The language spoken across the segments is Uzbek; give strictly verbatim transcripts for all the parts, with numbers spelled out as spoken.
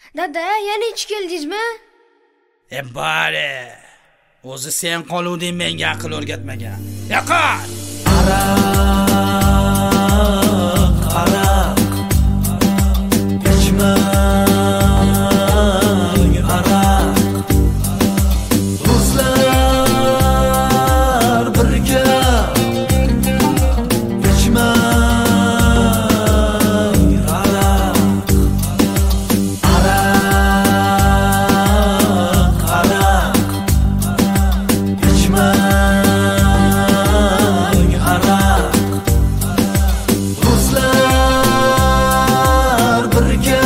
Dada, yana ichib keldingizmi? E bari. O'zi sen qoluvding, menga aql o'rgatmagan. Yo'qol. Aroq, aroq. Ichmang aroq. Do'stlar birga. Ichmang aroq. Aroq, aroq. Ichmang aroq. Do'stlar birga.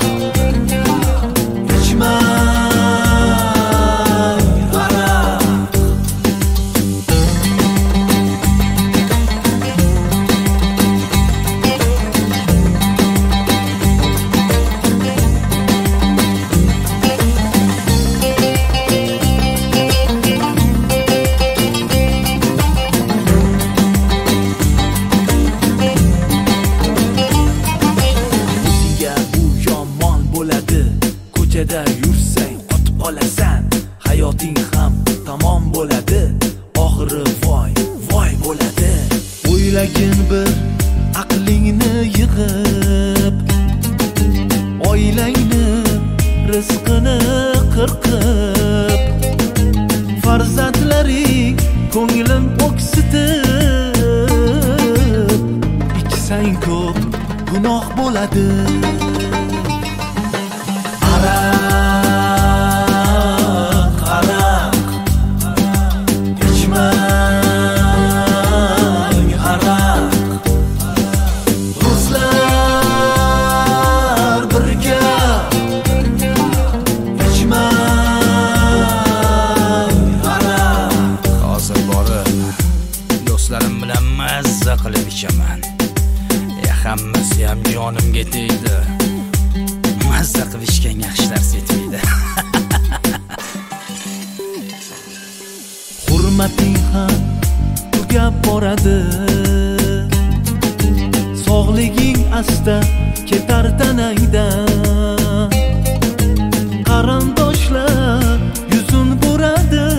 Ko'chada yursang otib olasan, hayoting ham tamom bo'ladi, oxiri voy voy bo'ladi. O'ylagin bir aqlingni yig'ib, oilangni rizqini qirqib, farzandlaring ko'nglim o'ksitib, ichsang ko'p gunoh bo'ladi. Aroq, aroq. Ichmang aroq. Do'stlar birga. Ichmang aroq. Hozir borib do'stlarim bilan mazza qilib ichaman. E hammasi ham jonimga tegdi. Mazza qilib ichgan yaxshi dars etmaydi. Hurmating ham tugab boradi. Sog'liging asta ketar tanangdan. Qarindoshlar yuzun buradi.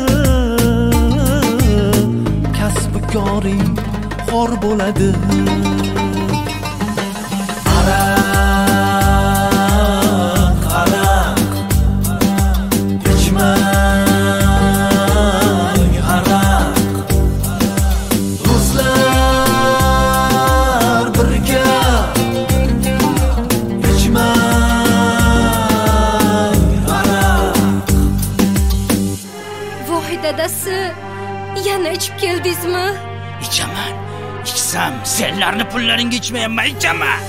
Kasb-koring xor bo'ladi. Aroq, aroq. Ichmang aroq. Do'stlar birga. Ichmang aroq. Voy dadasi, yana ichib keldingizmi? Ichaman. Ichsam, senlarni pullaringga ichmayman, ichaman.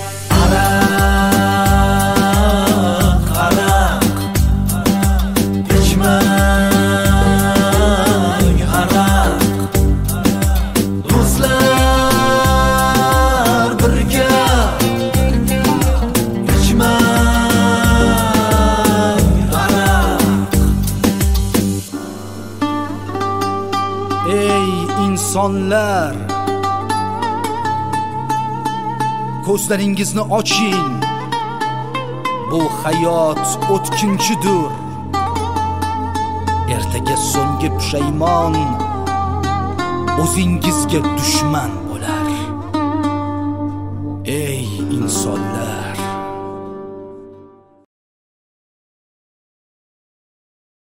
Aroq, aroq. Ichmang aroq. Do'stlar birga. Ichmang aroq. Ey insonlar, ko'zlaringizni oching. Bu hayot o'tkinchidir. Ertaga so'nggi pushaymon o'zingizga dushman bo'lar. Ey insonlar,